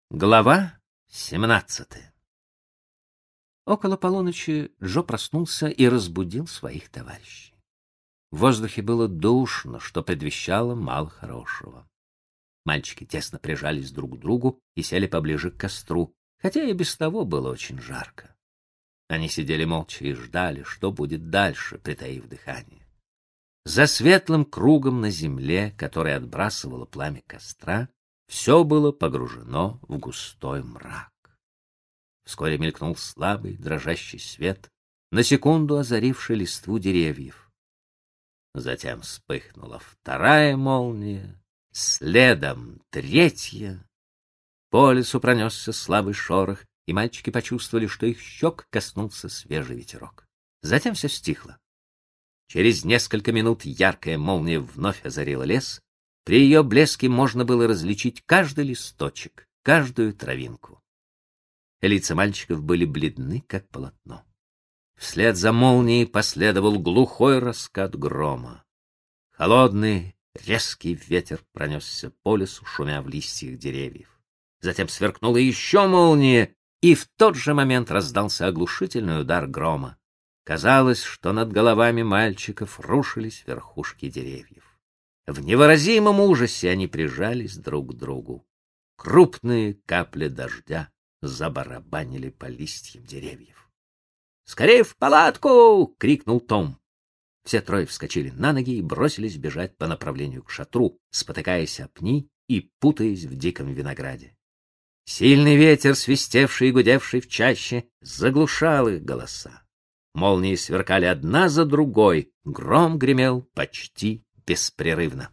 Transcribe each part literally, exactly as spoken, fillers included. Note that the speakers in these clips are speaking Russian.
Глава семнадцатая. Около полуночи Джо проснулся и разбудил своих товарищей. В воздухе было душно, что предвещало мало хорошего. Мальчики тесно прижались друг к другу и сели поближе к костру, хотя и без того было очень жарко. Они сидели молча и ждали, что будет дальше, притаив дыхание. За светлым кругом на земле, который отбрасывало пламя костра, все было погружено в густой мрак. Вскоре мелькнул слабый, дрожащий свет, на секунду озаривший листву деревьев. Затем вспыхнула вторая молния, следом третья. По лесу пронесся слабый шорох, и мальчики почувствовали, что их щек коснулся свежий ветерок. Затем все стихло. Через несколько минут яркая молния вновь озарила лес. При ее блеске можно было различить каждый листочек, каждую травинку. Лица мальчиков были бледны, как полотно. Вслед за молнией последовал глухой раскат грома. Холодный, резкий ветер пронесся по лесу, шумя в листьях деревьев. Затем сверкнула еще молния, и в тот же момент раздался оглушительный удар грома. Казалось, что над головами мальчиков рушились верхушки деревьев. В невыразимом ужасе они прижались друг к другу. Крупные капли дождя забарабанили по листьям деревьев. «Скорее в палатку!» — крикнул Том. Все трое вскочили на ноги и бросились бежать по направлению к шатру, спотыкаясь о пни и путаясь в диком винограде. Сильный ветер, свистевший и гудевший в чаще, заглушал их голоса. Молнии сверкали одна за другой, гром гремел почти беспрерывно.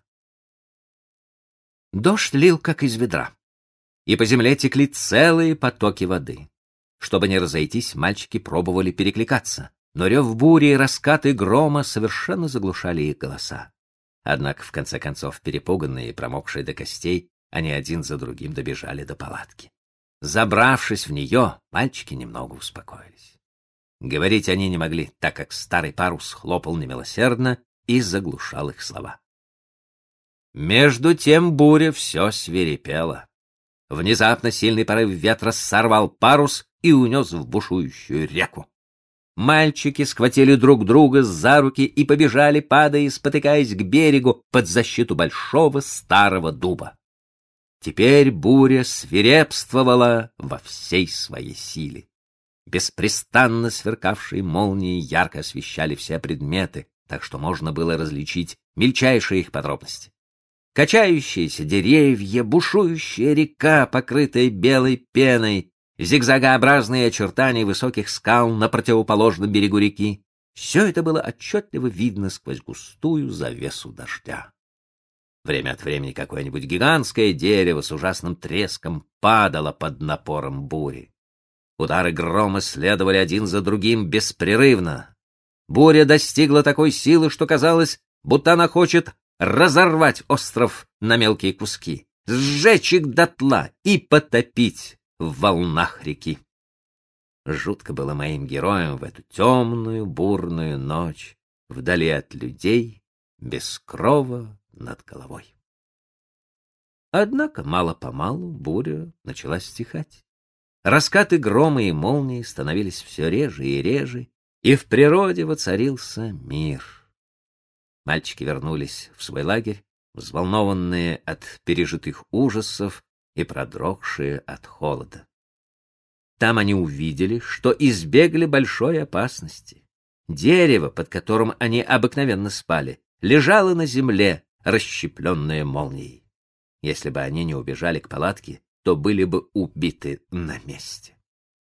Дождь лил, как из ведра, и по земле текли целые потоки воды. Чтобы не разойтись, мальчики пробовали перекликаться, но рев бури и раскаты грома совершенно заглушали их голоса. Однако, в конце концов, перепуганные и промокшие до костей, они один за другим добежали до палатки. Забравшись в нее, мальчики немного успокоились. Говорить они не могли, так как старый парус хлопал немилосердно и заглушал их слова. Между тем буря все свирепела. Внезапно сильный порыв ветра сорвал парус и унес в бушующую реку. Мальчики схватили друг друга за руки и побежали, падая и спотыкаясь к берегу под защиту большого старого дуба. Теперь буря свирепствовала во всей своей силе. Беспрестанно сверкавшие молнии ярко освещали все предметы, так что можно было различить мельчайшие их подробности. Качающиеся деревья, бушующая река, покрытая белой пеной, зигзагообразные очертания высоких скал на противоположном берегу реки — все это было отчетливо видно сквозь густую завесу дождя. Время от времени какое-нибудь гигантское дерево с ужасным треском падало под напором бури. Удары грома следовали один за другим беспрерывно. Буря достигла такой силы, что казалось, будто она хочет разорвать остров на мелкие куски, сжечь их дотла и потопить в волнах реки. Жутко было моим героям в эту темную, бурную ночь, вдали от людей, без крова над головой. Однако мало-помалу буря начала стихать. Раскаты грома и молнии становились все реже и реже, и в природе воцарился мир. Мальчики вернулись в свой лагерь, взволнованные от пережитых ужасов и продрогшие от холода. Там они увидели, что избегли большой опасности. Дерево, под которым они обыкновенно спали, лежало на земле, расщепленное молнией. Если бы они не убежали к палатке, то были бы убиты на месте.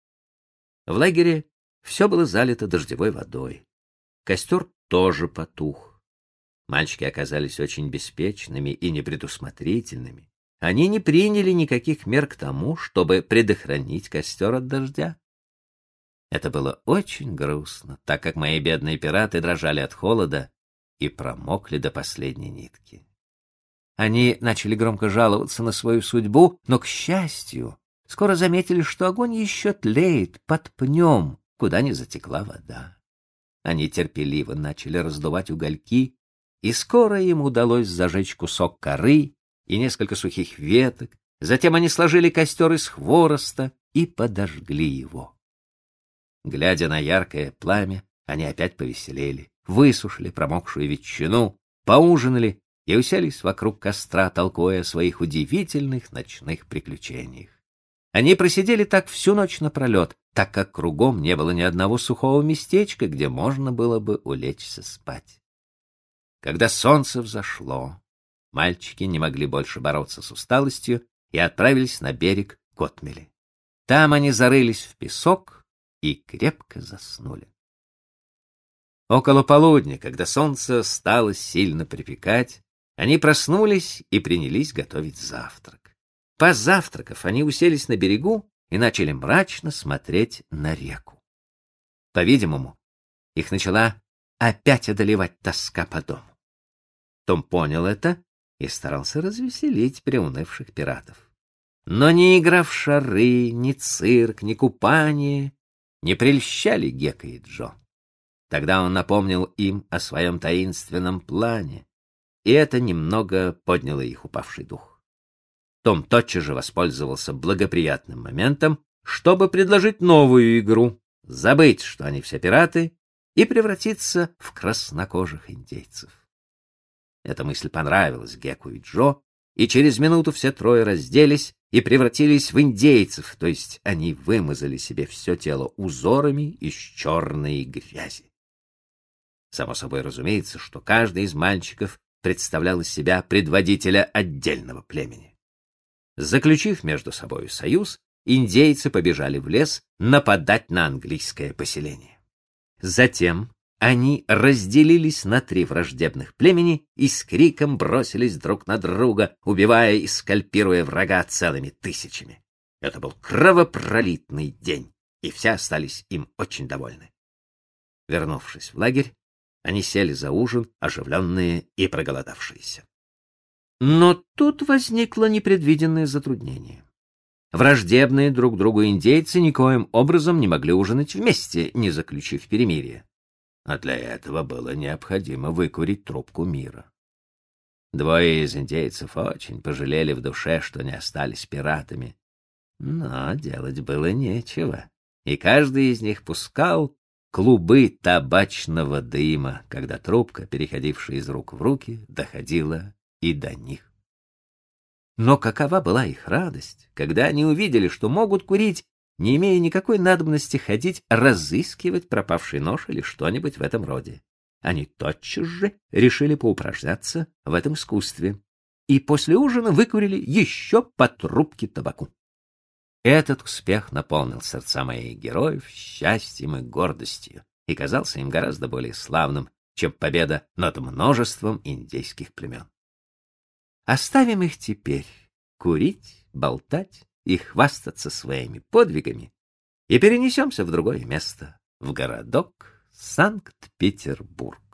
В лагере все было залито дождевой водой. Костер тоже потух. Мальчики оказались очень беспечными и непредусмотрительными. Они не приняли никаких мер к тому, чтобы предохранить костер от дождя. Это было очень грустно, так как мои бедные пираты дрожали от холода и промокли до последней нитки. Они начали громко жаловаться на свою судьбу, но, к счастью, скоро заметили, что огонь еще тлеет под пнем, куда не затекла вода. Они терпеливо начали раздувать угольки, и скоро им удалось зажечь кусок коры и несколько сухих веток, Затем они сложили костер из хвороста и подожгли его. Глядя на яркое пламя, они опять повеселели, высушили промокшую ветчину, поужинали и уселись вокруг костра, толкуя о своих удивительных ночных приключениях. Они просидели так всю ночь напролет, так как кругом не было ни одного сухого местечка, где можно было бы улечься спать. Когда солнце взошло, мальчики не могли больше бороться с усталостью и отправились на берег к отмели. Там они зарылись в песок и крепко заснули. Около полудня, когда солнце стало сильно припекать, они проснулись и принялись готовить завтрак. Позавтракав, они уселись на берегу и начали мрачно смотреть на реку. По-видимому, их начала опять одолевать тоска по дому. Том понял это и старался развеселить приунывших пиратов. Но ни игра в шары, ни цирк, ни купание не прельщали Гека и Джо. Тогда он напомнил им о своем таинственном плане, и это немного подняло их упавший дух. Том тотчас же воспользовался благоприятным моментом, чтобы предложить новую игру, забыть, что они все пираты, и превратиться в краснокожих индейцев. Эта мысль понравилась Геку и Джо, и через минуту все трое разделись и превратились в индейцев, то есть они вымазали себе все тело узорами из черной грязи. Само собой разумеется, что каждый из мальчиков представлял из себя предводителя отдельного племени. Заключив между собой союз, индейцы побежали в лес нападать на английское поселение. Затем они разделились на три враждебных племени и с криком бросились друг на друга, убивая и скальпируя врага целыми тысячами. Это был кровопролитный день, и все остались им очень довольны. Вернувшись в лагерь, они сели за ужин, оживленные и проголодавшиеся. Но тут возникло непредвиденное затруднение. Враждебные друг другу индейцы никоим образом не могли ужинать вместе, не заключив перемирие. А для этого было необходимо выкурить трубку мира. Двое из индейцев очень пожалели в душе, что не остались пиратами. Но делать было нечего, и каждый из них пускал клубы табачного дыма, когда трубка, переходившая из рук в руки, доходила и до них. Но какова была их радость, когда они увидели, что могут курить, не имея никакой надобности ходить разыскивать пропавший нож или что-нибудь в этом роде. Они тотчас же решили поупражняться в этом искусстве и после ужина выкурили еще по трубке табаку. Этот успех наполнил сердца моих героев счастьем и гордостью и казался им гораздо более славным, чем победа над множеством индейских племен. Оставим их теперь курить, болтать и хвастаться своими подвигами и перенесемся в другое место, в городок Санкт-Петербург.